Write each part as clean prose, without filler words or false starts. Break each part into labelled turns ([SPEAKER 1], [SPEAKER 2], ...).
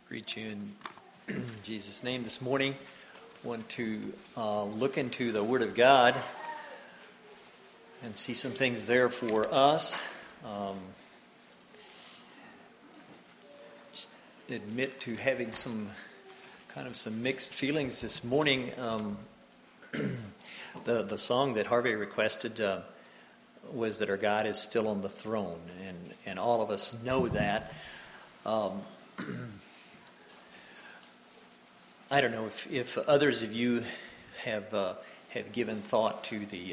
[SPEAKER 1] Greet you in Jesus' name this morning. Want to look into the Word of God and see some things there for us. Just admit to having some mixed feelings this morning. The song that Harvey requested was that our God is still on the throne, and all of us know that. I don't know if others of you have given thought to the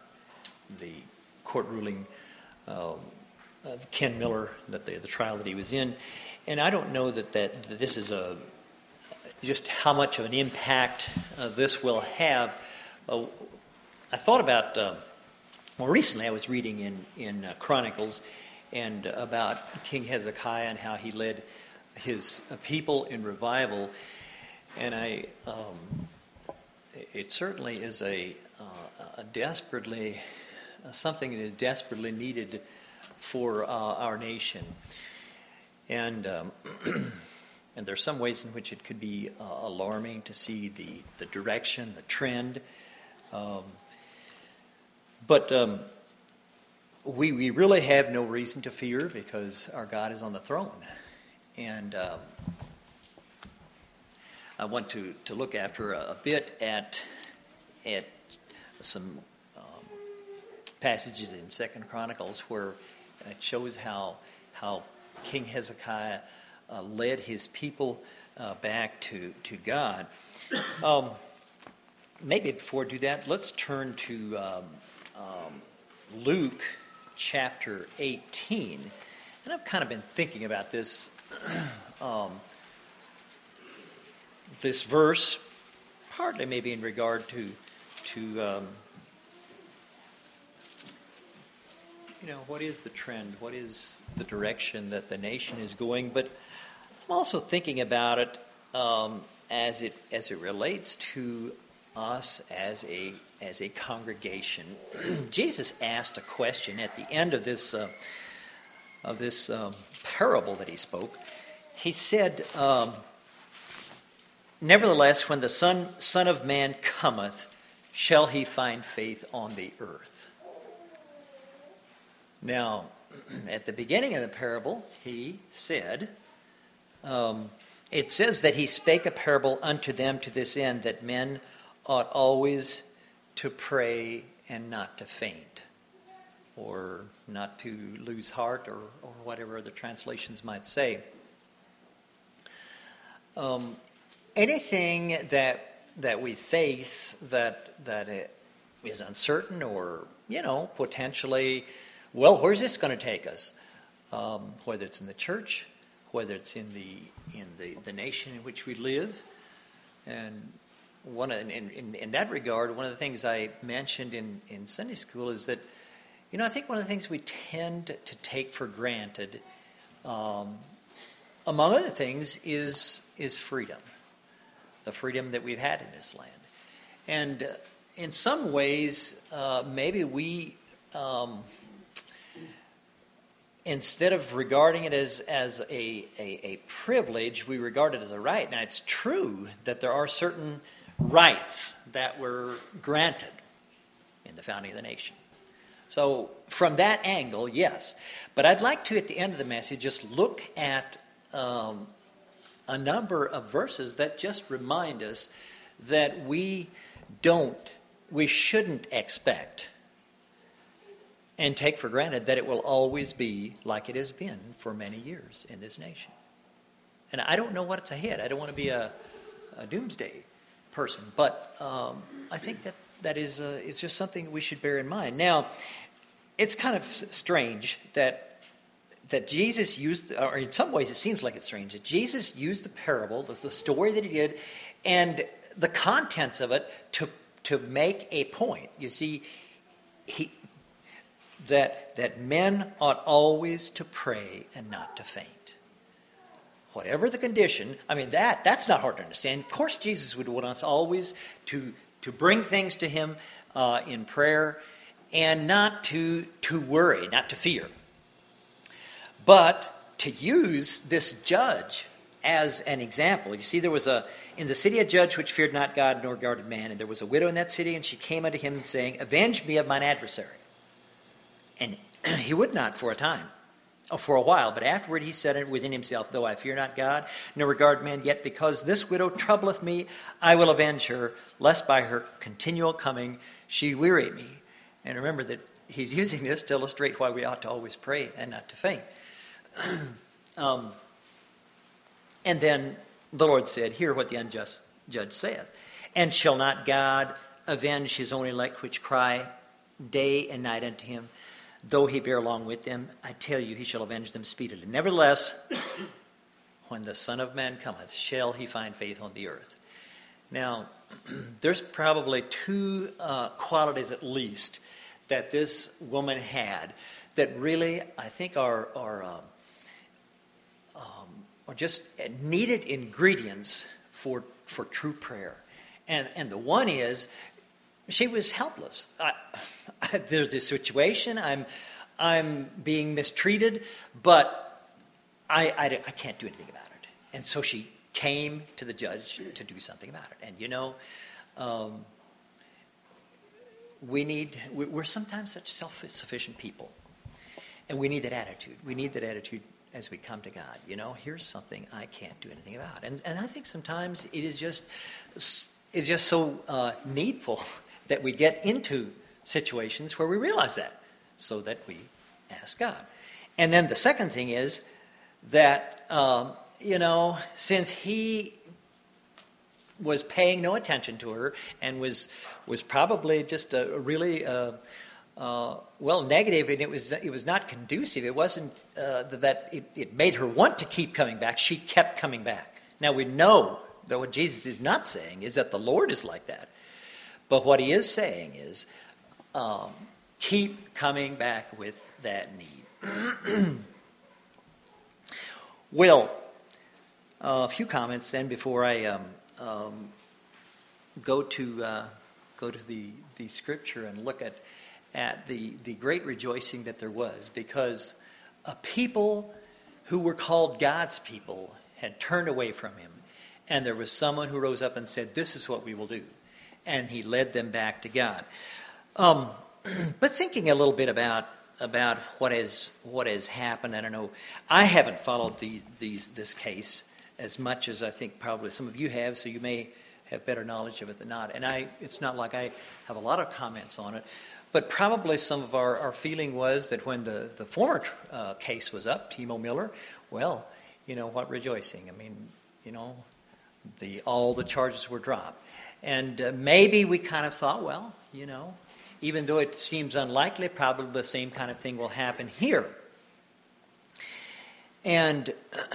[SPEAKER 1] court ruling of Ken Miller, that the trial that he was in, and I don't know that this is just how much of an impact this will have. I thought about recently I was reading in Chronicles and about King Hezekiah and how he led his people in revival. And it certainly is a desperately something that is desperately needed for our nation. And and there's some ways in which it could be alarming to see the direction, the trend. But we really have no reason to fear because our God is on the throne. And I want to look after a bit at some passages in 2 Chronicles where it shows how King Hezekiah led his people back to God. Maybe before I do that, let's turn to Luke chapter 18. And I've kind of been thinking about this this verse, partly maybe in regard to what is the trend, what is the direction that the nation is going, but I'm also thinking about it as it relates to us as a congregation. Jesus asked a question at the end of this parable that he spoke. He said, "Nevertheless, when the Son of Man cometh, shall he find faith on the earth?" Now, at the beginning of the parable, he said, it says that he spake a parable unto them to this end, that men ought always to pray and not to faint, or not to lose heart, or whatever the translations might say. Anything that we face that it is uncertain or potentially, where's this going to take us? Whether it's in the church, whether it's in the nation in which we live, and in that regard, one of the things I mentioned in Sunday school is that I think one of the things we tend to take for granted, among other things, is freedom. The freedom that we've had in this land. And in some ways, maybe we, instead of regarding it as a privilege, we regard it as a right. Now, it's true that there are certain rights that were granted in the founding of the nation. So from that angle, yes. But I'd like to, at the end of the message, just look at a number of verses that just remind us that we shouldn't expect and take for granted that it will always be like it has been for many years in this nation. And I don't know what's ahead. I don't want to be a doomsday person, but I think that is it's just something we should bear in mind. Now, it's kind of strange that Jesus used, or in some ways it seems like it's strange, that Jesus used the parable, the story that he did, and the contents of it to make a point. You see, that men ought always to pray and not to faint. Whatever the condition, that's not hard to understand. Of course, Jesus would want us always to bring things to him in prayer and not to worry, not to fear. But to use this judge as an example. You see, there was in the city a judge which feared not God nor regarded man, and there was a widow in that city, and she came unto him, saying, Avenge me of mine adversary. And he would not for a time, or for a while, but afterward he said within himself, Though I fear not God, nor regard man, yet because this widow troubleth me, I will avenge her, lest by her continual coming she weary me. And remember that he's using this to illustrate why we ought to always pray and not to faint. And then the Lord said, Hear what the unjust judge saith. And shall not God avenge his own elect which cry day and night unto him? Though he bear along with them, I tell you, he shall avenge them speedily. Nevertheless, when the Son of Man cometh, shall he find faith on the earth? Now, there's probably two qualities at least that this woman had that really, I think, are just needed ingredients for true prayer. And the one is, she was helpless. There's this situation. I'm being mistreated, but I can't do anything about it. And so she came to the judge to do something about it. And we're sometimes such self-sufficient people, and we need that attitude. We need that attitude as we come to God. Here's something I can't do anything about. And I think sometimes it's just so needful that we get into situations where we realize that, so that we ask God. And then the second thing is that, since he was paying no attention to her and was probably just a really negative, and it was not conducive. It wasn't that it made her want to keep coming back. She kept coming back. Now we know that what Jesus is not saying is that the Lord is like that. But what he is saying is, keep coming back with that need. Well, a few comments then before I go to the scripture and look at the great rejoicing that there was, because a people who were called God's people had turned away from him, and there was someone who rose up and said, This is what we will do. And he led them back to God. But thinking a little bit about what has happened, I don't know. I haven't followed this case as much as I think probably some of you have, so you may have better knowledge of it than not. And it's not like I have a lot of comments on it, but probably some of our feeling was that when the former case was up, Timo Miller, well, what rejoicing. I mean, all the charges were dropped. And maybe we kind of thought, well, even though it seems unlikely, probably the same kind of thing will happen here. And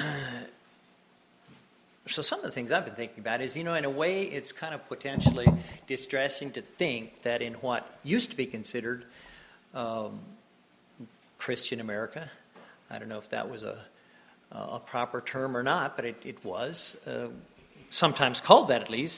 [SPEAKER 1] so some of the things I've been thinking about is, in a way, it's kind of potentially distressing to think that in what used to be considered Christian America, I don't know if that was a proper term or not, but it was, sometimes called that at least,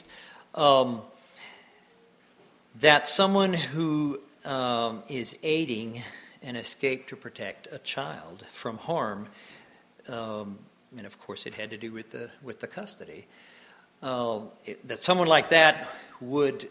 [SPEAKER 1] that someone who is aiding an escape to protect a child from harm, and of course it had to do with the custody, that someone like that would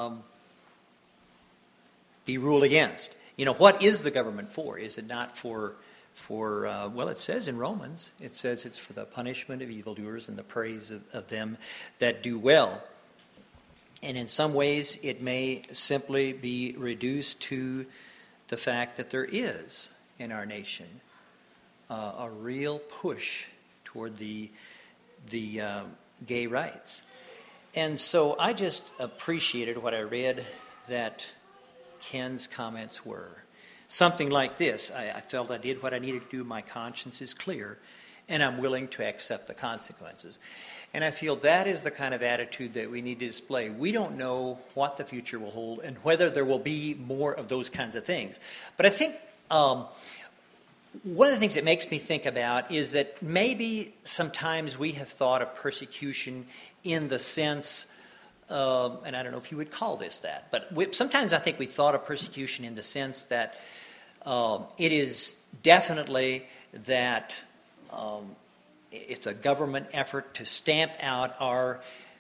[SPEAKER 1] be ruled against. What is the government for? Is it not for it says in Romans, it says it's for the punishment of evildoers and the praise of them that do well. And in some ways, it may simply be reduced to the fact that there is, in our nation, a real push toward the gay rights. And so I just appreciated what I read that Ken's comments were. Something like this: I felt I did what I needed to do, my conscience is clear, and I'm willing to accept the consequences. And I feel that is the kind of attitude that we need to display. We don't know what the future will hold and whether there will be more of those kinds of things. But I think one of the things that makes me think about is that maybe sometimes we have thought of persecution in the sense, and I don't know if you would call this that, but sometimes I think we thought of persecution in the sense that it is definitely that it's a government effort to stamp out our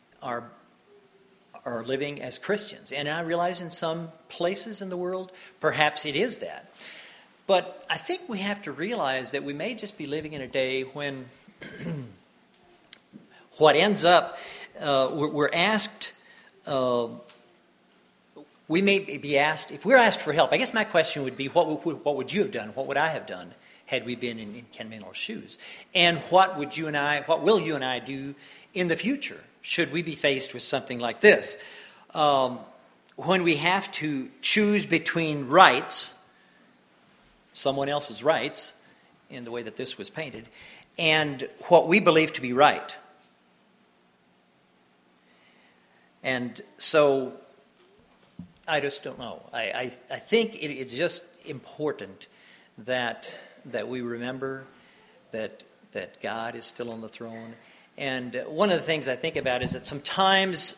[SPEAKER 1] living as Christians. And I realize in some places in the world, perhaps it is that. But I think we have to realize that we may just be living in a day when what ends up, we're asked, we may be asked, if we're asked for help, I guess my question would be, what would you have done? What would I have done had we been in Ken Minel's shoes? And what will you and I do in the future, should we be faced with something like this? When we have to choose between rights, someone else's rights, in the way that this was painted, and what we believe to be right. And so, I just don't know. I think it's just important that we remember that God is still on the throne. And one of the things I think about is that sometimes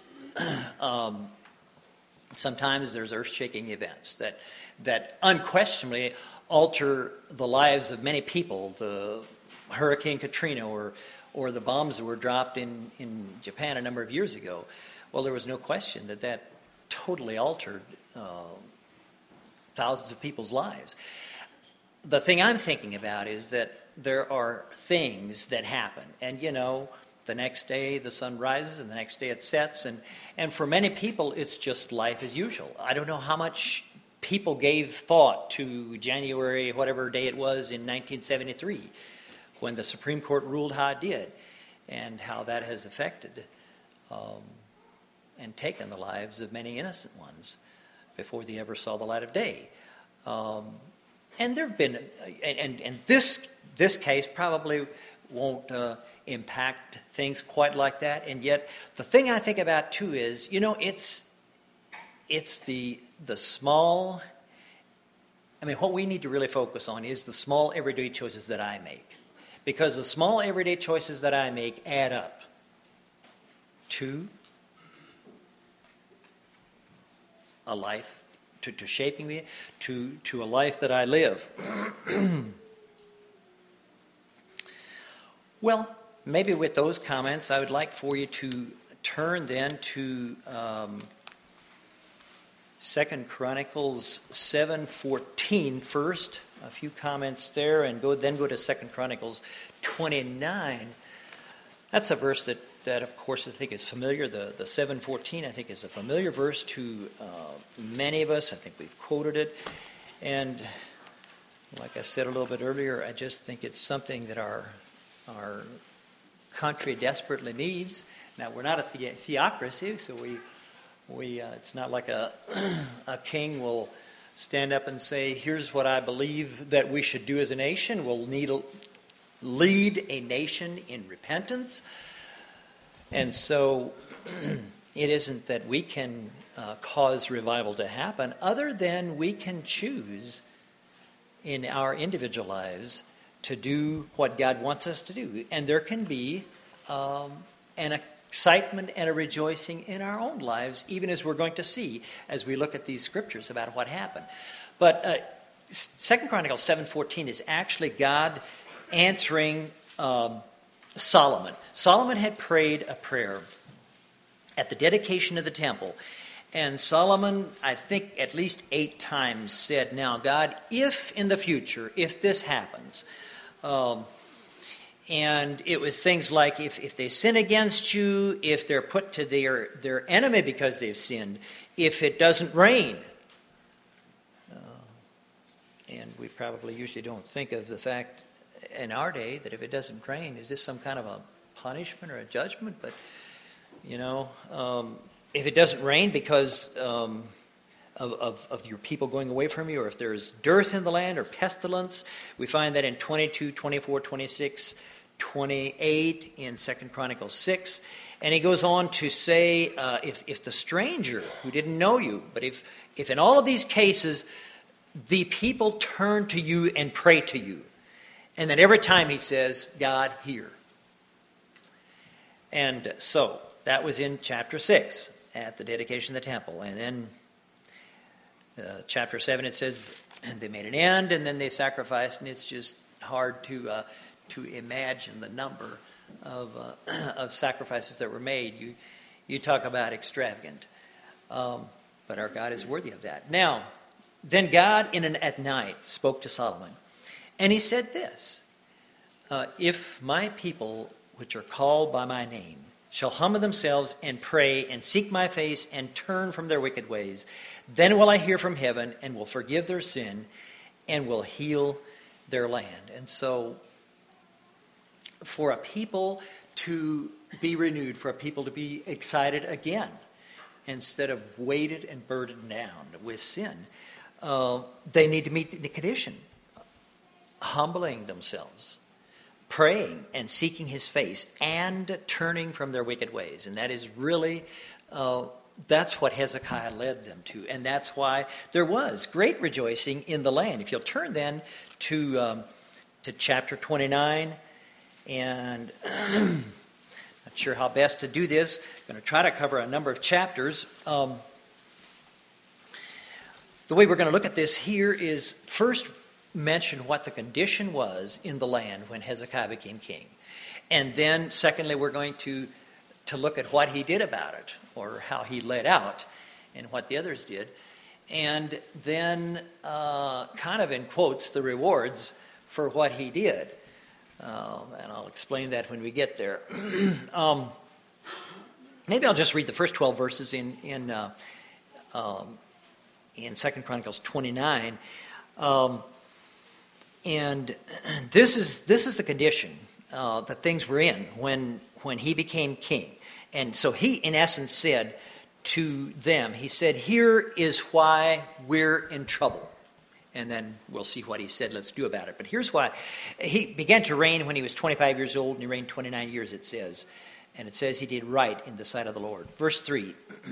[SPEAKER 1] there's earth-shaking events that unquestionably alter the lives of many people. The Hurricane Katrina or the bombs that were dropped in Japan a number of years ago. Well, there was no question that totally altered thousands of people's lives. The thing I'm thinking about is that there are things that happen. And, the next day the sun rises and the next day it sets. And for many people, it's just life as usual. I don't know how much people gave thought to January, whatever day it was, in 1973, when the Supreme Court ruled how it did, and how that has affected and taken the lives of many innocent ones before they ever saw the light of day. And there have been, and this case probably won't impact things quite like that. And yet, the thing I think about too is, it's the small. I mean, what we need to really focus on is the small everyday choices that I make, because the small everyday choices that I make add up to a life, to shaping me, to a life that I live. Well, maybe with those comments, I would like for you to turn then to 2 Chronicles 7:14 first. A few comments there, and go to 2 Chronicles 29. That's a verse that of course I think is familiar. The 7:14 I think is a familiar verse to many of us. I think we've quoted it, and like I said a little bit earlier, I just think it's something that our country desperately needs. Now, we're not a theocracy, so we it's not like a king will stand up and say, here's what I believe that we should do as a nation. We'll lead a nation in repentance. And so it isn't that we can cause revival to happen, other than we can choose in our individual lives to do what God wants us to do. And there can be an excitement and a rejoicing in our own lives, even as we're going to see as we look at these scriptures about what happened. But 2 Chronicles 7:14 is actually God answering Solomon. Solomon had prayed a prayer at the dedication of the temple. And Solomon, I think at least 8 times said, now God, if in the future, if this happens, and it was things like if they sin against you, if they're put to their enemy because they've sinned, if it doesn't rain. And we probably usually don't think of the fact in our day that if it doesn't rain, is this some kind of a punishment or a judgment? But, if it doesn't rain because of your people going away from you, or if there's dearth in the land or pestilence, we find that in 22, 24, 26, 28 in 2 Chronicles 6. And he goes on to say, if the stranger who didn't know you, but if in all of these cases the people turn to you and pray to you, and then every time he says, God, hear. And so that was in chapter 6 at the dedication of the temple. And then chapter 7 it says they made an end and then they sacrificed, and it's just hard to to imagine the number of sacrifices that were made. You talk about extravagant. But our God is worthy of that. Now, then God at night spoke to Solomon, and he said this, if my people, which are called by my name, shall humble themselves and pray and seek my face and turn from their wicked ways, then will I hear from heaven and will forgive their sin and will heal their land. And so, for a people to be renewed, for a people to be excited again, instead of weighted and burdened down with sin, they need to meet the condition. Humbling themselves, praying and seeking his face, and turning from their wicked ways. And that is really, that's what Hezekiah led them to. And that's why there was great rejoicing in the land. If you'll turn then to chapter 29, and not sure how best to do this. I'm going to try to cover a number of chapters. The way we're going to look at this here is first mention what the condition was in the land when Hezekiah became king. And then, secondly, we're going to look at what he did about it, or how he led out, and what the others did. And then, kind of in quotes, the rewards for what he did. And I'll explain that when we get there. Maybe I'll just read the first 12 verses in 2 Chronicles 29. And this is the condition that things were in when he became king. And so he, in essence, said to them, he said, here is why we're in trouble. And then we'll see what he said, let's do about it. But here's why. He began to reign when he was 25 years old, and he reigned 29 years, it says. And it says he did right in the sight of the Lord. Verse 3.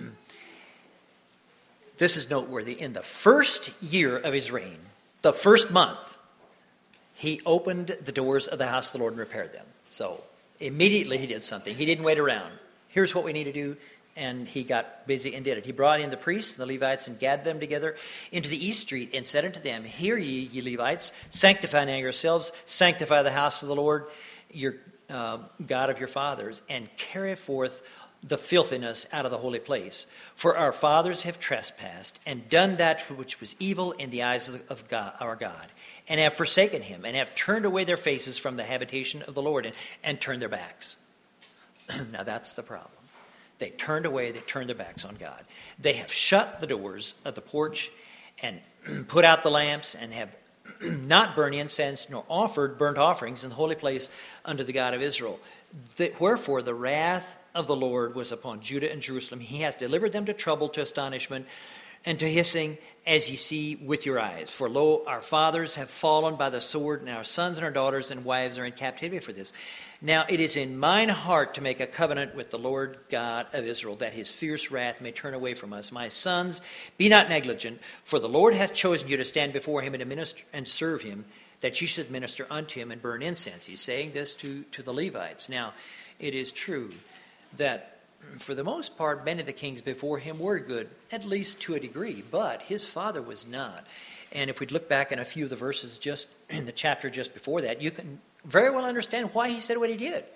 [SPEAKER 1] This is noteworthy. In the first year of his reign, the first month, he opened the doors of the house of the Lord and repaired them. So immediately he did something. He didn't wait around. Here's what we need to do. And he got busy and did it. He brought in the priests and the Levites and gathered them together into the east street and said unto them, hear ye Levites, sanctify now yourselves, sanctify the house of the Lord, your God of your fathers, and carry forth the filthiness out of the holy place. For our fathers have trespassed and done that which was evil in the eyes of God, our God, and have forsaken him, and have turned away their faces from the habitation of the Lord and turned their backs. Now that's the problem. They turned away, they turned their backs on God. They have shut the doors of the porch and put out the lamps and have not burned incense nor offered burnt offerings in the holy place unto the God of Israel. Wherefore the wrath of the Lord was upon Judah and Jerusalem. He hath delivered them to trouble, to astonishment, and to hissing, as ye see with your eyes. For lo, our fathers have fallen by the sword, and our sons and our daughters and wives are in captivity for this. Now it is in mine heart to make a covenant with the Lord God of Israel, that his fierce wrath may turn away from us. My sons, be not negligent, for the Lord hath chosen you to stand before him and to minister and serve him, that you should minister unto him and burn incense. He's saying this to the Levites. Now, it is true that for the most part, many of the kings before him were good, at least to a degree, but his father was not. And if we'd look back in a few of the verses just in the chapter just before that, you can very well understand why he said what he did.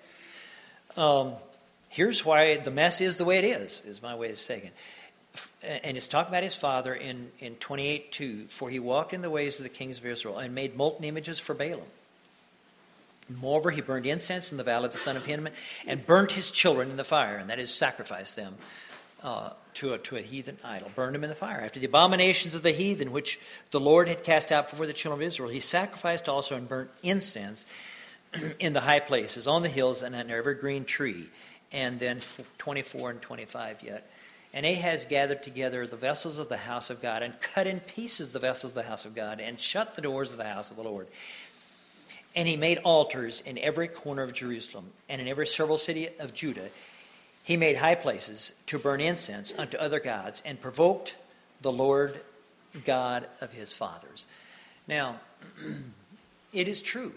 [SPEAKER 1] Here's why the mess is the way it is my way of saying it. And it's talking about his father in 28:2. For he walked in the ways of the kings of Israel and made molten images for Baalim. Moreover, he burned incense in the valley of the son of Hinnom and burnt his children in the fire, and that is sacrificed them to a heathen idol, burned them in the fire. After the abominations of the heathen, which the Lord had cast out before the children of Israel, he sacrificed also and burnt incense in the high places, on the hills, and on every green tree. And then 24 and 25 yet. And Ahaz gathered together the vessels of the house of God, and cut in pieces the vessels of the house of God, and shut the doors of the house of the Lord. And he made altars in every corner of Jerusalem, and in every several city of Judah. He made high places to burn incense unto other gods, and provoked the Lord God of his fathers. Now, it is true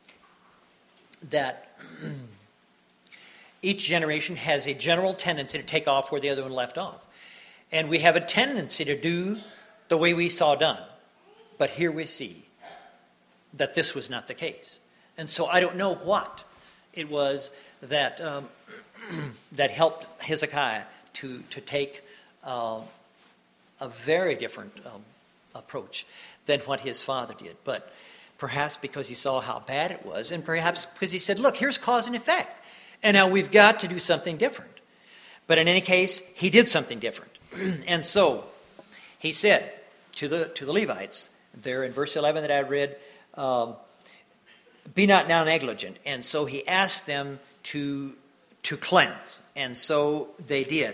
[SPEAKER 1] that each generation has a general tendency to take off where the other one left off. And we have a tendency to do the way we saw done. But here we see that this was not the case. And so I don't know what it was that that helped Hezekiah to take a very different approach than what his father did. But perhaps because he saw how bad it was, and perhaps because he said, look, here's cause and effect. And now we've got to do something different. But in any case, he did something different. And so he said to the Levites, there in verse 11 that I read, be not now negligent. And so he asked them to cleanse. And so they did.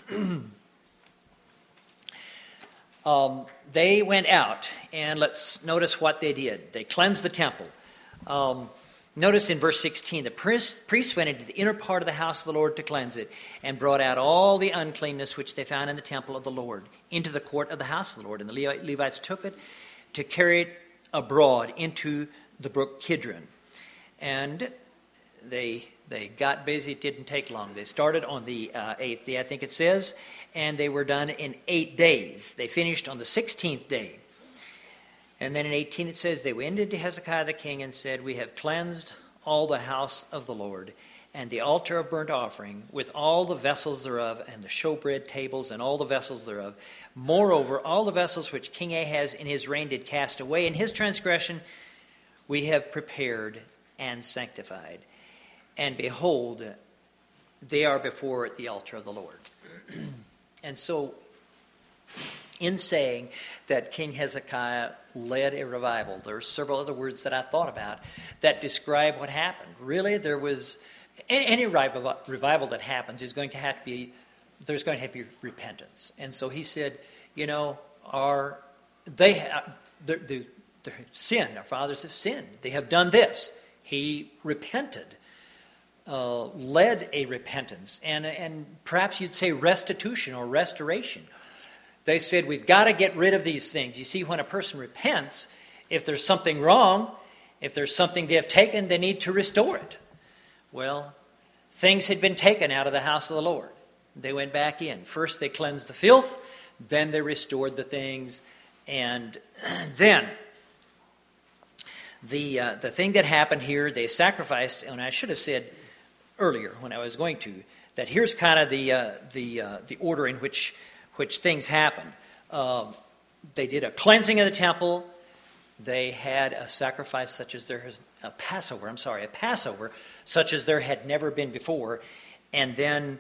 [SPEAKER 1] They went out, and let's notice what they did. They cleansed the temple. Notice in verse 16, the priests went into the inner part of the house of the Lord to cleanse it, and brought out all the uncleanness which they found in the temple of the Lord into the court of the house of the Lord. And the Levites took it to carry it abroad into the brook Kidron. And they got busy. It didn't take long. They started on the 8th day, I think it says, and they were done in 8 days. They finished on the 16th day. And then in 18 it says, they went into Hezekiah the king and said, we have cleansed all the house of the Lord, and the altar of burnt offering, with all the vessels thereof, and the showbread tables, and all the vessels thereof. Moreover, all the vessels which King Ahaz in his reign did cast away in his transgression, we have prepared and sanctified. And behold, they are before the altar of the Lord. And so, in saying that King Hezekiah led a revival, there are several other words that I thought about that describe what happened. Really, there was any revival that happens is going to have to be, there's going to have to be repentance. And so he said, you know, our fathers have sinned. They have done this. He repented, led a repentance, and perhaps you'd say restitution or restoration. They said, we've got to get rid of these things. You see, when a person repents, if there's something wrong, if there's something they have taken, they need to restore it. Well, things had been taken out of the house of the Lord. They went back in. First they cleansed the filth, then they restored the things, and then the thing that happened here, they sacrificed, and I should have said earlier when I was going to, that here's kind of the order in which things happened. They did a cleansing of the temple. They had a sacrifice such as there has a Passover such as there had never been before, and then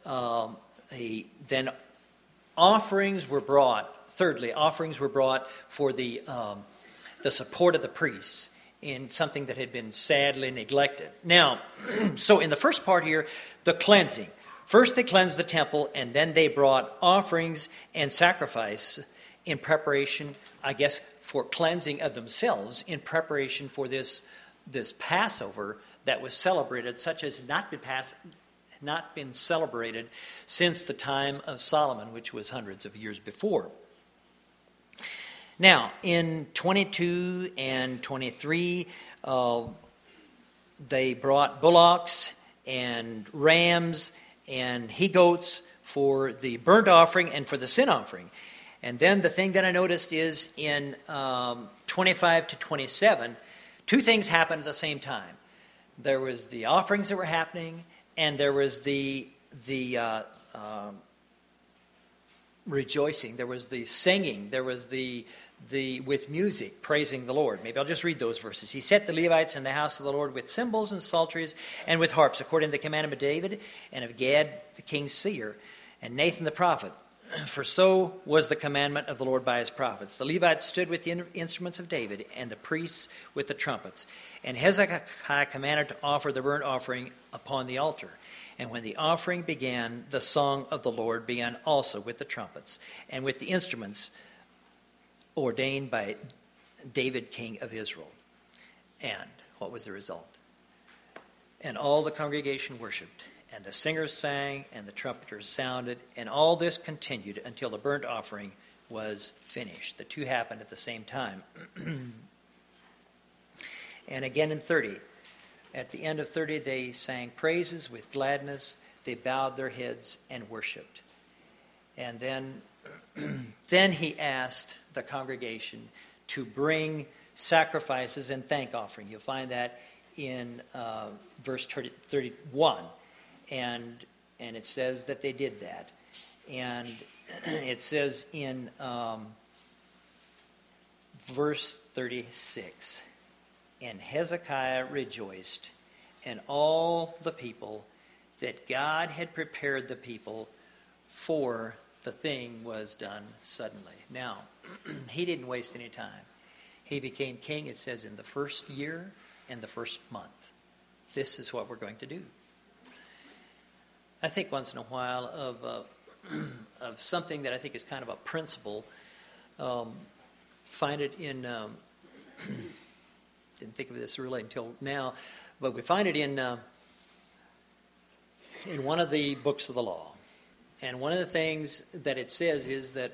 [SPEAKER 1] offerings were brought. Thirdly, offerings were brought for the support of the priests in something that had been sadly neglected. Now, so in the first part here, the cleansing. First they cleansed the temple, and then they brought offerings and sacrifice in preparation, I guess, for cleansing of themselves, in preparation for this Passover that was celebrated, such as not been celebrated since the time of Solomon, which was hundreds of years before. Now, in 22 and 23, they brought bullocks and rams and he-goats for the burnt offering and for the sin offering. And then the thing that I noticed is in 25 to 27, two things happened at the same time. There was the offerings that were happening, and there was the rejoicing. There was the singing. There was the with music, praising the Lord. Maybe I'll just read those verses. He set the Levites in the house of the Lord with cymbals and psalteries and with harps, according to the commandment of David and of Gad the king's seer and Nathan the prophet. For so was the commandment of the Lord by his prophets. The Levites stood with the instruments of David, and the priests with the trumpets. And Hezekiah commanded to offer the burnt offering upon the altar. And when the offering began, the song of the Lord began also with the trumpets, and with the instruments ordained by David, king of Israel. And what was the result? And all the congregation worshipped, and the singers sang, and the trumpeters sounded, and all this continued until the burnt offering was finished. The two happened at the same time. And again in 30, at the end of 30, they sang praises with gladness. They bowed their heads and worshipped. And then he asked the congregation to bring sacrifices and thank offering. You'll find that in verse 31. And it says that they did that. And it says in verse 36, and Hezekiah rejoiced, and all the people, that God had prepared the people, for the thing was done suddenly. Now, he didn't waste any time. He became king, it says, in the first year and the first month. This is what we're going to do. I think once in a while of something that I think is kind of a principle. Find it in, didn't think of this really until now, but we find it in one of the books of the law. And one of the things that it says is that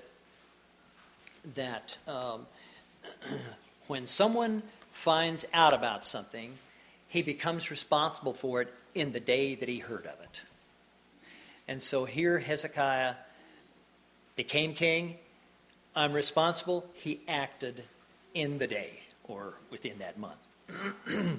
[SPEAKER 1] when someone finds out about something, he becomes responsible for it in the day that he heard of it. And so here Hezekiah became king. I'm responsible. He acted in the day or within that month.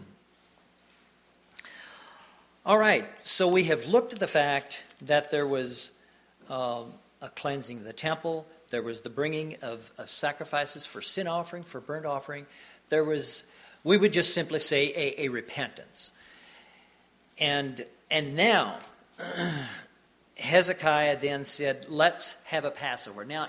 [SPEAKER 1] All right, so we have looked at the fact that there was a cleansing of the temple. There was the bringing of sacrifices for sin offering, for burnt offering. There was, we would just simply say, a repentance. And now, Hezekiah then said, let's have a Passover. Now,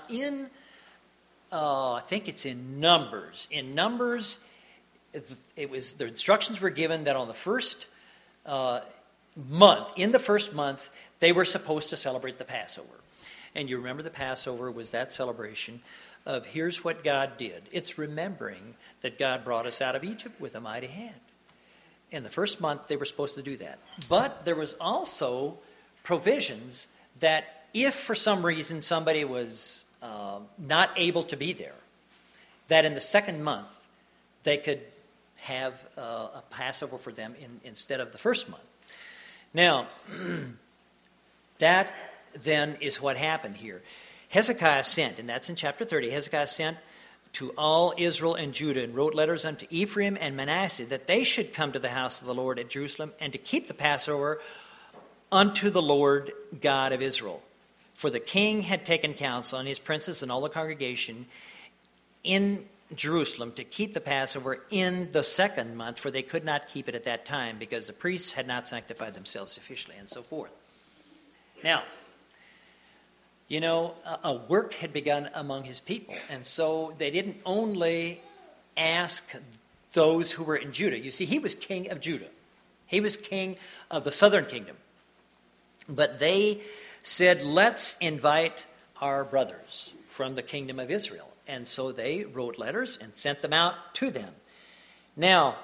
[SPEAKER 1] I think it's in Numbers. In Numbers, it was the instructions were given that on the first month, they were supposed to celebrate the Passover. And you remember the Passover was that celebration of here's what God did. It's remembering that God brought us out of Egypt with a mighty hand. In the first month, they were supposed to do that. But there was also provisions that if for some reason somebody was not able to be there, that in the second month they could have a Passover for them instead of the first month. Now, that then is what happened here. Hezekiah sent, and that's in chapter 30, Hezekiah sent to all Israel and Judah and wrote letters unto Ephraim and Manasseh that they should come to the house of the Lord at Jerusalem and to keep the Passover unto the Lord God of Israel. For the king had taken counsel, and his princes and all the congregation in Jerusalem to keep the Passover in the second month, for they could not keep it at that time because the priests had not sanctified themselves sufficiently, and so forth. Now, you know, a work had begun among his people, and so they didn't only ask those who were in Judah. You see, he was king of Judah. He was king of the southern kingdom. But they said, let's invite our brothers from the kingdom of Israel. And so they wrote letters and sent them out to them. Now,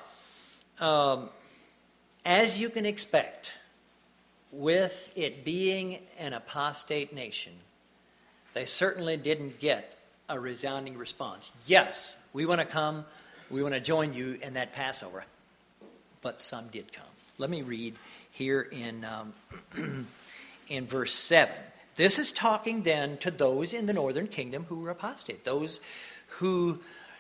[SPEAKER 1] as you can expect, with it being an apostate nation, they certainly didn't get a resounding response. Yes, we want to come, we want to join you in that Passover. But some did come. Let me read here in verse 7. This is talking then to those in the northern kingdom who were apostate. Those who,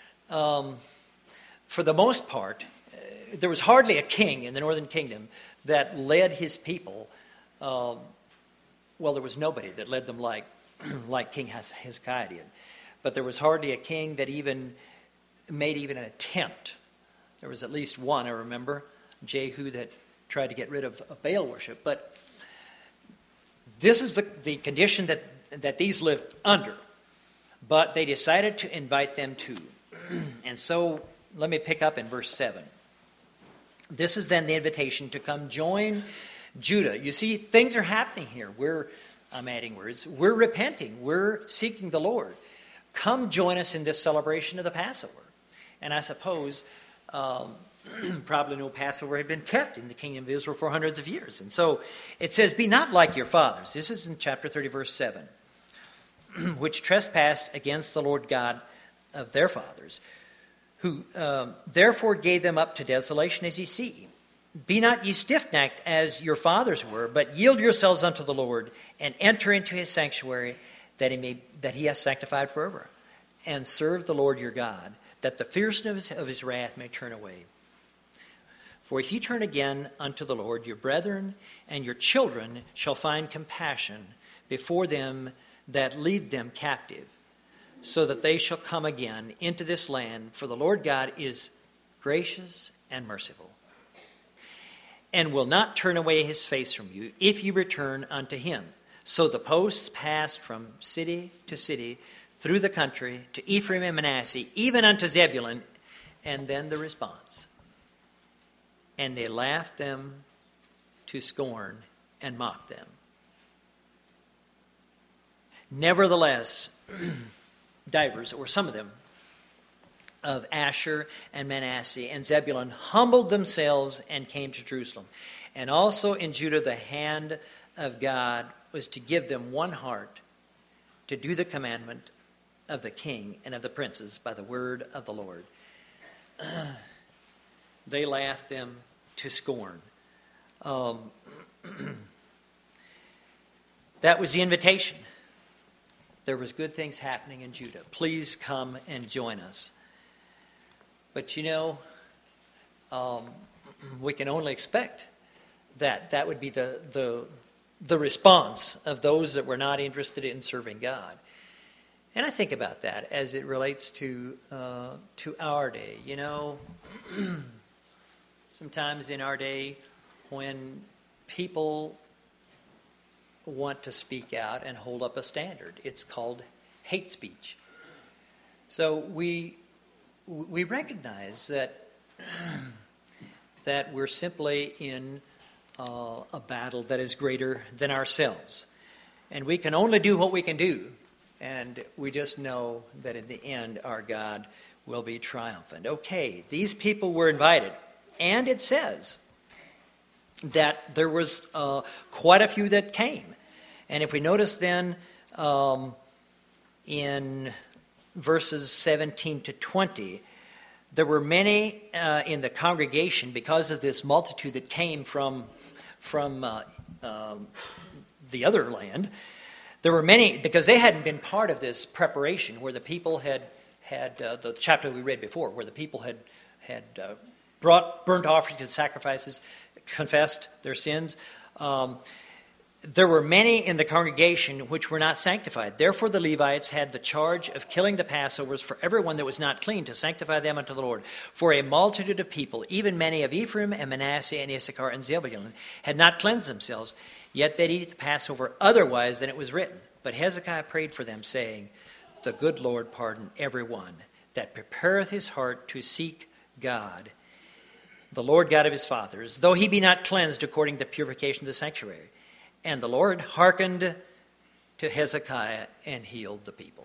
[SPEAKER 1] for the most part, there was hardly a king in the northern kingdom that led his people. Well, there was nobody that led them like King Hezekiah did. But there was hardly a king that even made even an attempt. There was at least one, I remember, Jehu, that tried to get rid of Baal worship. But this is the condition that these lived under. But they decided to invite them too. And so let me pick up in verse 7. This is then the invitation to come join Judah. You see, things are happening here. I'm adding words. We're repenting. We're seeking the Lord. Come join us in this celebration of the Passover. And I suppose probably no Passover had been kept in the kingdom of Israel for hundreds of years. And so it says, be not like your fathers. This is in chapter 30, verse 7. Which trespassed against the Lord God of their fathers, who therefore gave them up to desolation, as ye see. Be not ye stiff-necked as your fathers were, but yield yourselves unto the Lord, and enter into his sanctuary that he has sanctified forever, and serve the Lord your God, that the fierceness of his wrath may turn away. For if ye turn again unto the Lord, your brethren and your children shall find compassion before them that lead them captive, so that they shall come again into this land. For the Lord God is gracious and merciful, and will not turn away his face from you, if you return unto him. So the posts passed from city to city through the country to Ephraim and Manasseh, even unto Zebulun. And then the response. And they laughed them to scorn and mocked them. Nevertheless, divers, or some of them, of Asher and Manasseh and Zebulun humbled themselves and came to Jerusalem. And also in Judah the hand of God was to give them one heart to do the commandment of the king and of the princes by the word of the Lord. They laughed them to scorn. That was the invitation. There was good things happening in Judah. Please come and join us. But we can only expect that would be the response of those that were not interested in serving God. And I think about that as it relates to our day. Sometimes in our day, when people want to speak out and hold up a standard, it's called hate speech. So we recognize that we're simply in a battle that is greater than ourselves. And we can only do what we can do. And we just know that in the end, our God will be triumphant. Okay, these people were invited. And it says that there was quite a few that came. And if we notice then in verses 17 to 20, there were many in the congregation because of this multitude that came from the other land. There were many, because they hadn't been part of this preparation where the people had the chapter we read before, where the people had brought burnt offerings and sacrifices, confessed their sins. There were many in the congregation which were not sanctified. Therefore the Levites had the charge of killing the Passovers for everyone that was not clean, to sanctify them unto the Lord. For a multitude of people, even many of Ephraim and Manasseh and Issachar and Zebulun, had not cleansed themselves, yet they'd eat the Passover otherwise than it was written. But Hezekiah prayed for them, saying, The good Lord pardon every one that prepareth his heart to seek God, the Lord God of his fathers, though he be not cleansed according to purification of the sanctuary. And the Lord hearkened to Hezekiah and healed the people.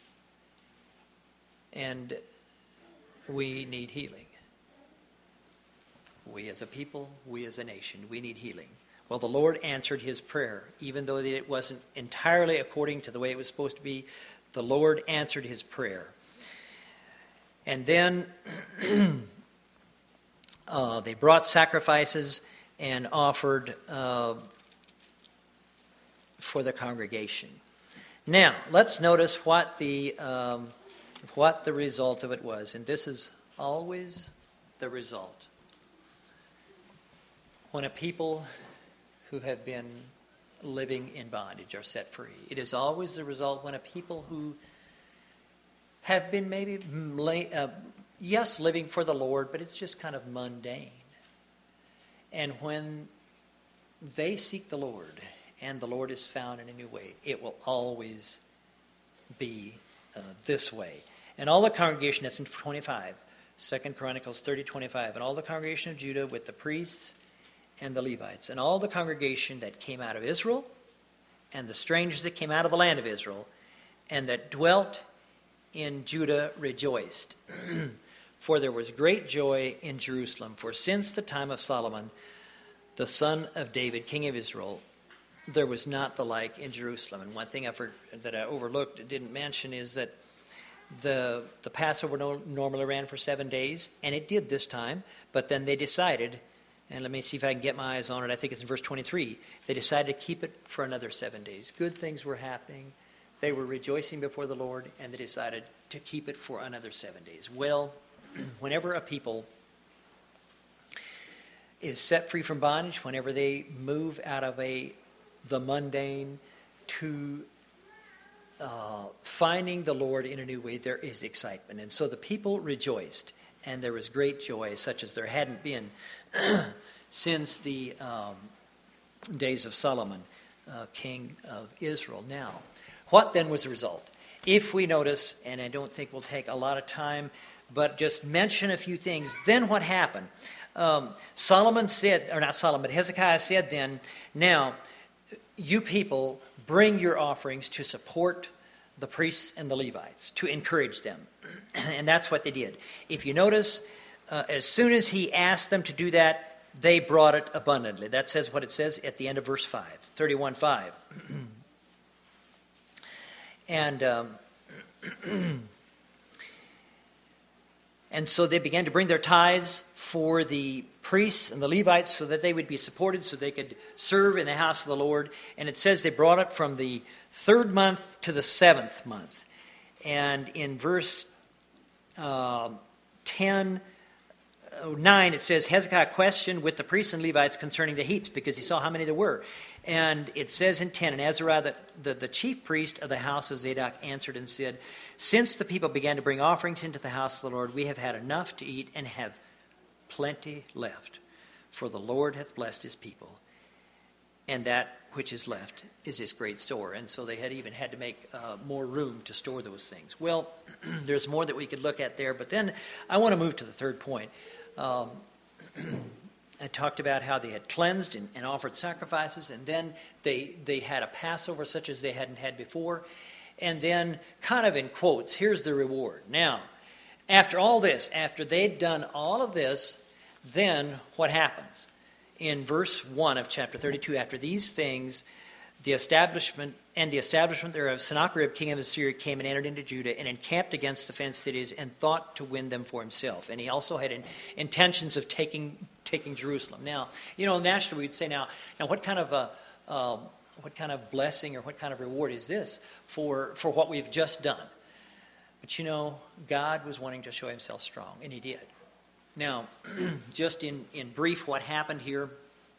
[SPEAKER 1] And we need healing. We as a people, we as a nation, we need healing. Well, the Lord answered his prayer, even though it wasn't entirely according to the way it was supposed to be. The Lord answered his prayer. And then they brought sacrifices and offered for the congregation. Now, let's notice what the result of it was. And this is always the result. When a people who have been living in bondage are set free. It is always the result when a people who have been maybe, living for the Lord, but it's just kind of mundane. And when they seek the Lord, and the Lord is found in a new way, it will always be this way. And all the congregation, that's in 25, 2 Chronicles 30:25, and all the congregation of Judah with the priests and the Levites, and all the congregation that came out of Israel, and the strangers that came out of the land of Israel, and that dwelt in Judah rejoiced. For there was great joy in Jerusalem, for since the time of Solomon, the son of David, king of Israel, there was not the like in Jerusalem. And one thing that I overlooked, didn't mention, is that the Passover normally ran for 7 days, and it did this time, but then they decided, and let me see if I can get my eyes on it, I think it's in verse 23, they decided to keep it for another 7 days. Good things were happening. They were rejoicing before the Lord, and they decided to keep it for another 7 days. Well, whenever a people is set free from bondage, whenever they move out of the mundane to finding the Lord in a new way, there is excitement. And so the people rejoiced, and there was great joy, such as there hadn't been since the days of Solomon, king of Israel. Now, what then was the result? If we notice, and I don't think we'll take a lot of time, but just mention a few things, then what happened? Hezekiah said then, now, you people bring your offerings to support the priests and the Levites, to encourage them. And that's what they did. If you notice, as soon as he asked them to do that, they brought it abundantly. That says what it says at the end of verse 5, 31:5. And so they began to bring their tithes for the priests and the Levites so that they would be supported, so they could serve in the house of the Lord. And it says they brought it from the 3rd month to the 7th month. And in verse 10:9, it says, Hezekiah questioned with the priests and Levites concerning the heaps, because he saw how many there were. And it says in 10, and Azariah, the chief priest of the house of Zadok, answered and said, since the people began to bring offerings into the house of the Lord, we have had enough to eat and have plenty left. For the Lord hath blessed his people, and that which is left is his great store. And so they had even had to make more room to store those things. Well, there's more that we could look at there, but then I want to move to the third point. I talked about how they had cleansed and offered sacrifices, and then they had a Passover such as they hadn't had before. And then, kind of in quotes, here's the reward. Now, after all this, after they'd done all of this, then what happens? In verse 1 of chapter 32, after these things, the establishment thereof, Sennacherib, king of Assyria, came and entered into Judah and encamped against the fenced cities and thought to win them for himself. And he also had intentions of taking Jerusalem. Now, nationally we'd say, now what kind of blessing or what kind of reward is this for what we've just done? But God was wanting to show himself strong, and he did. Now, just in brief, what happened here?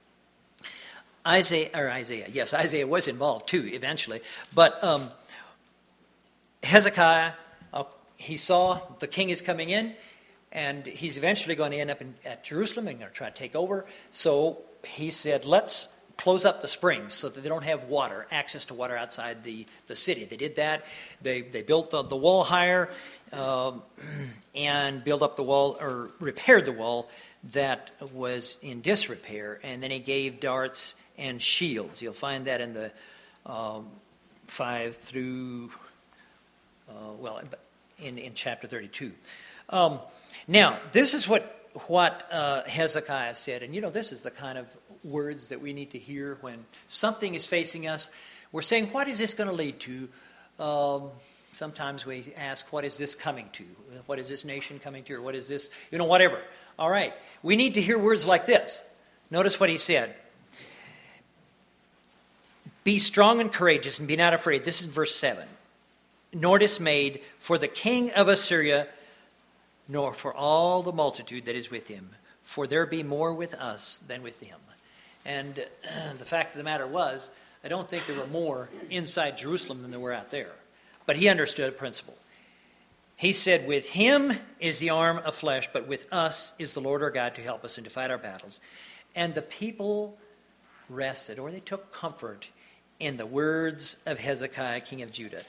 [SPEAKER 1] Isaiah was involved too, eventually. But Hezekiah, he saw the king is coming in, and he's eventually going to end up at Jerusalem and going to try to take over. So he said, let's close up the springs so that they don't have access to water outside the city. They did that. They built the wall higher and built up the wall, or repaired the wall that was in disrepair. And then he gave darts and shields. You'll find that in the 5 through, in chapter 32. Now, this is what Hezekiah said. And this is the kind of words that we need to hear when something is facing us. We're saying, what is this going to lead to? Sometimes we ask, what is this coming to? What is this nation coming to? Or what is this, whatever. All right. We need to hear words like this. Notice what he said. Be strong and courageous and be not afraid. This is verse 7. Nor dismayed for the king of Assyria, nor for all the multitude that is with him. For there be more with us than with him. And the fact of the matter was, I don't think there were more inside Jerusalem than there were out there. But he understood a principle. He said, with him is the arm of flesh, but with us is the Lord our God to help us and to fight our battles. And the people rested, or they took comfort in the words of Hezekiah, king of Judah.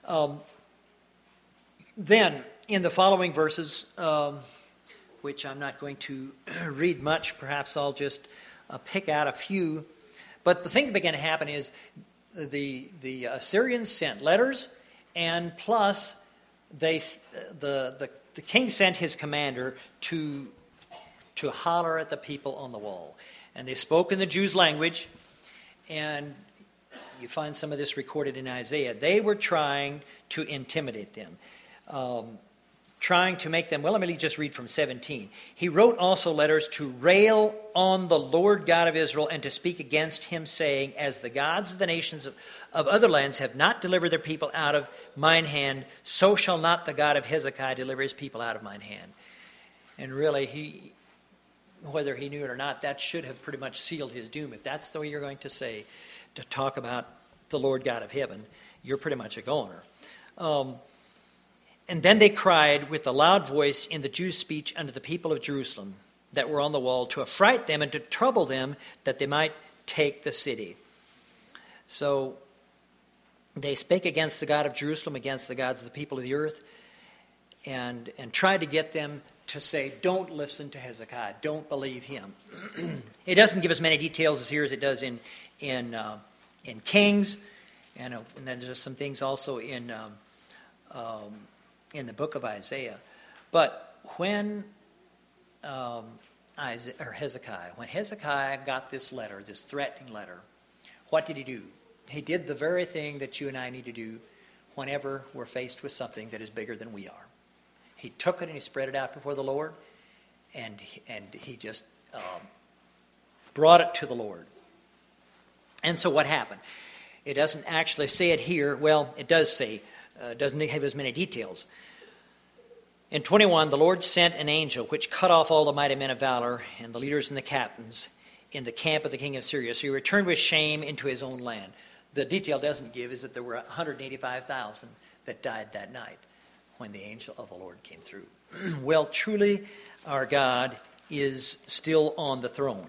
[SPEAKER 1] Then, in the following verses, which I'm not going to read much, perhaps I'll just pick out a few. But the thing that began to happen is the Assyrians sent letters, and plus the king sent his commander to holler at the people on the wall. And they spoke in the Jews' language, and you find some of this recorded in Isaiah. They were trying to intimidate them, trying to make them, let me just read from 17. He wrote also letters to rail on the Lord God of Israel and to speak against him, saying, as the gods of the nations of other lands have not delivered their people out of mine hand, so shall not the God of Hezekiah deliver his people out of mine hand. And really, whether he knew it or not, that should have pretty much sealed his doom. If that's the way you're going to say, to talk about the Lord God of heaven, you're pretty much a goner. And then they cried with a loud voice in the Jews' speech unto the people of Jerusalem that were on the wall, to affright them and to trouble them, that they might take the city. So they spake against the God of Jerusalem, against the gods of the people of the earth, and tried to get them to say, don't listen to Hezekiah, don't believe him. It doesn't give us many details here as it does in Kings, and then there's some things also in the book of Isaiah. But when Hezekiah got this letter, this threatening letter, what did he do? He did the very thing that you and I need to do whenever we're faced with something that is bigger than we are. He took it and he spread it out before the Lord, and he just brought it to the Lord. And so what happened? It doesn't actually say it here. Well, it does say, doesn't have as many details. In 21, the Lord sent an angel which cut off all the mighty men of valor and the leaders and the captains in the camp of the king of Syria. So he returned with shame into his own land. The detail doesn't give is that there were 185,000 that died that night when the angel of the Lord came through. Well, truly, our God is still on the throne.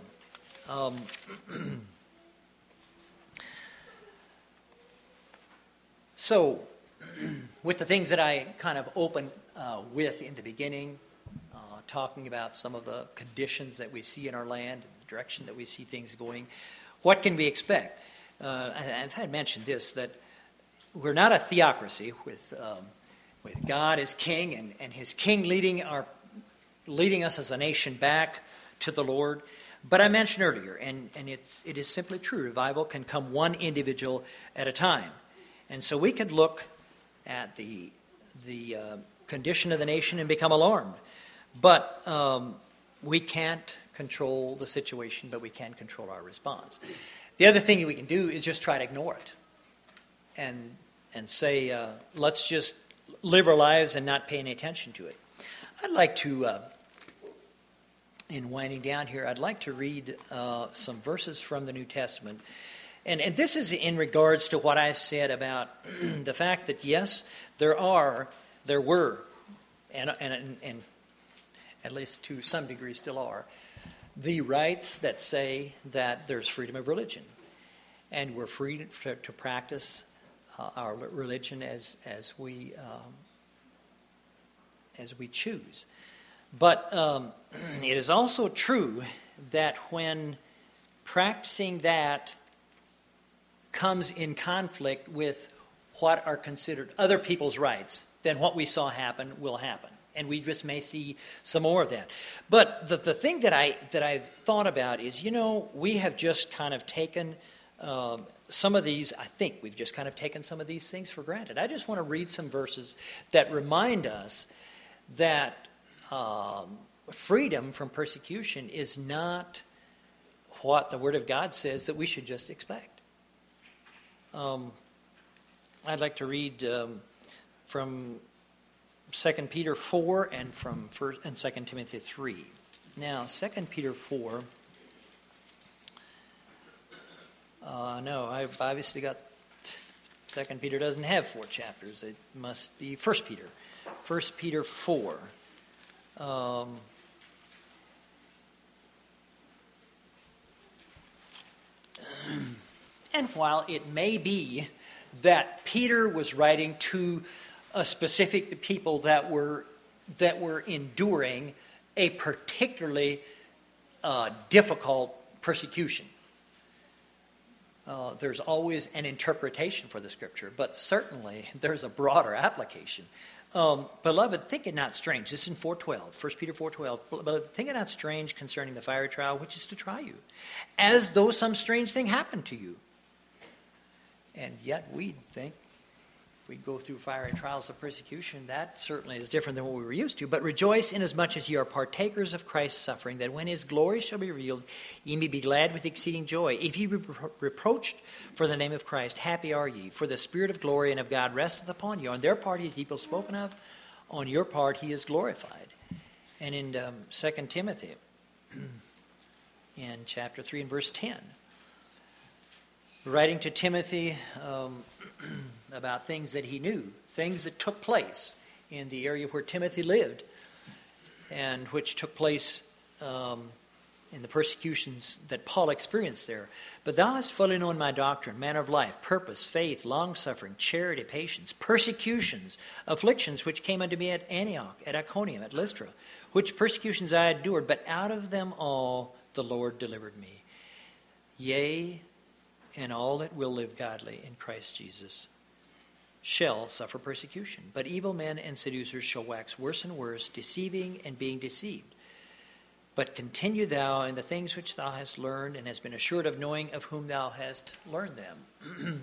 [SPEAKER 1] So, with the things that I kind of opened with in the beginning, talking about some of the conditions that we see in our land, the direction that we see things going, what can we expect? I had mentioned this, that we're not a theocracy with God as king and his king leading us as a nation back to the Lord. But I mentioned earlier, and it is simply true, revival can come one individual at a time. And so we could look at the condition of the nation and become alarmed. But we can't control the situation, but we can control our response. The other thing we can do is just try to ignore it and say, let's just live our lives and not pay any attention to it. I'd like to, in winding down here, I'd like to read some verses from the New Testament. And this is in regards to what I said about the fact that, yes, there were, and at least to some degree still are, the rights that say that there's freedom of religion. And we're free to practice our religion as we choose. But it is also true that when practicing that comes in conflict with what are considered other people's rights, then what we saw happen will happen. And we just may see some more of that. But the thing that I've thought about is, we have just kind of taken some of these, I think we've just kind of taken some of these things for granted. I just want to read some verses that remind us that freedom from persecution is not what the Word of God says that we should just expect. I'd like to read from 2 Peter 4 and from 2 Timothy 3. Now, 2 Peter 4... no, I've obviously got 2 Peter doesn't have 4 chapters. It must be 1 Peter. 1 Peter 4. And while it may be that Peter was writing to a specific people that were enduring a particularly difficult persecution, there's always an interpretation for the Scripture, but certainly there's a broader application. Beloved, think it not strange. This is in 4:12, 1 Peter 4:12. Beloved, think it not strange concerning the fiery trial which is to try you, as though some strange thing happened to you. And yet we think if we go through fiery trials of persecution, that certainly is different than what we were used to. But rejoice inasmuch as ye are partakers of Christ's suffering, that when his glory shall be revealed, ye may be glad with exceeding joy. If ye be reproached for the name of Christ, happy are ye, for the Spirit of glory and of God resteth upon you. On their part he is evil spoken of, on your part he is glorified. And in 2 Timothy, in chapter 3 and verse 10. Writing to Timothy about things that he knew, things that took place in the area where Timothy lived, and which took place in the persecutions that Paul experienced there. But thou hast fully known my doctrine, manner of life, purpose, faith, long-suffering, charity, patience, persecutions, afflictions which came unto me at Antioch, at Iconium, at Lystra, which persecutions I endured, but out of them all the Lord delivered me. Yea, and all that will live godly in Christ Jesus shall suffer persecution. But evil men and seducers shall wax worse and worse, deceiving and being deceived. But continue thou in the things which thou hast learned and hast been assured of, knowing of whom thou hast learned them.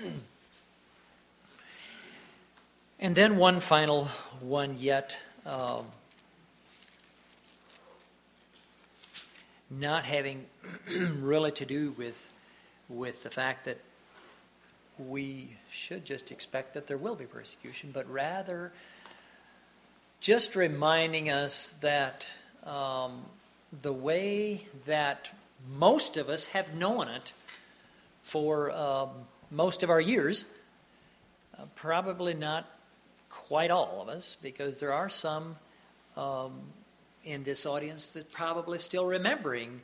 [SPEAKER 1] And then one final one yet, not having really to do with the fact that we should just expect that there will be persecution, but rather just reminding us that the way that most of us have known it for most of our years, probably not quite all of us, because there are some in this audience that probably still remembering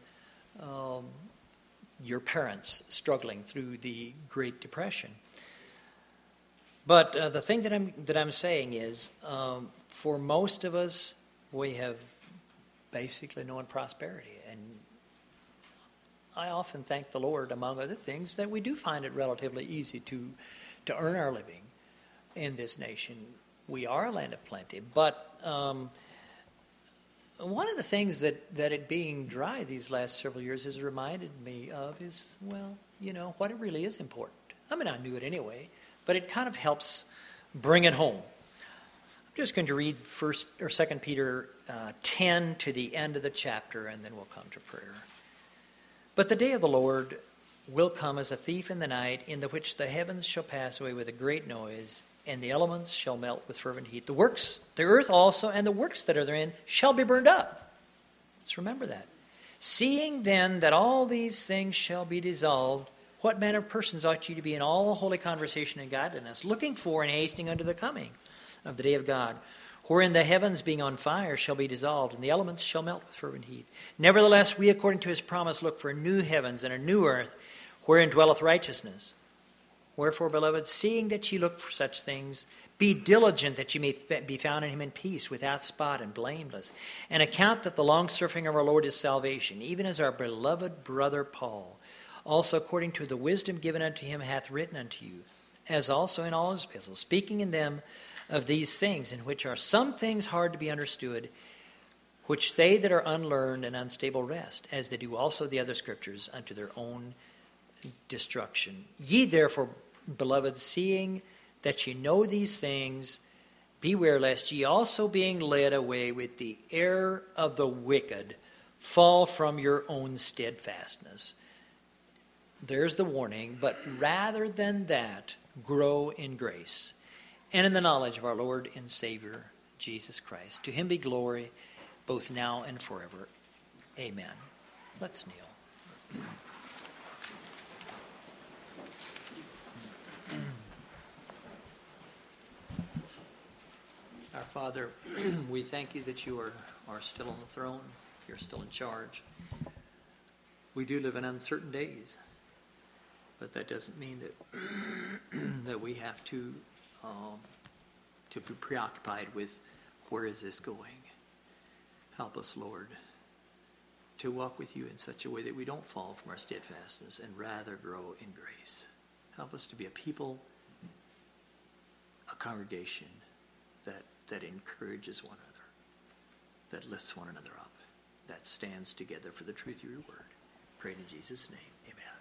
[SPEAKER 1] your parents struggling through the Great Depression. But the thing that I'm saying is, for most of us, we have basically known prosperity, and I often thank the Lord, among other things, that we do find it relatively easy to earn our living in this nation. We are a land of plenty, but one of the things that it being dry these last several years has reminded me of is, well, what it really is important. I mean, I knew it anyway, but it kind of helps bring it home. I'm just going to read 1 or 2 Peter 10 to the end of the chapter, and then we'll come to prayer. But the day of the Lord will come as a thief in the night, in the which the heavens shall pass away with a great noise, and the elements shall melt with fervent heat. The earth also, and the works that are therein shall be burned up. Let's remember that. Seeing then that all these things shall be dissolved, what manner of persons ought ye to be in all holy conversation and godliness, looking for and hastening unto the coming of the day of God, wherein the heavens being on fire shall be dissolved, and the elements shall melt with fervent heat. Nevertheless, we according to his promise look for new heavens and a new earth, wherein dwelleth righteousness. Wherefore, beloved, seeing that ye look for such things, be diligent that ye may be found in him in peace, without spot and blameless, and account that the long-suffering of our Lord is salvation, even as our beloved brother Paul, also according to the wisdom given unto him, hath written unto you, as also in all his epistles, speaking in them of these things, in which are some things hard to be understood, which they that are unlearned and unstable wrest, as they do also the other scriptures, unto their own destruction. Ye therefore, beloved, seeing that ye know these things, beware lest ye also, being led away with the error of the wicked, fall from your own steadfastness. There's the warning. But rather than that, grow in grace and in the knowledge of our Lord and Savior, Jesus Christ. To him be glory, both now and forever. Amen. Let's kneel. Our Father, we thank you that you are still on the throne. You're still in charge. We do live in uncertain days, but that doesn't mean that we have to be preoccupied with where is this going. Help us, Lord, to walk with you in such a way that we don't fall from our steadfastness and rather grow in grace. Help us to be a people, a congregation that encourages one another, that lifts one another up, that stands together for the truth of your word. Pray in Jesus' name. Amen.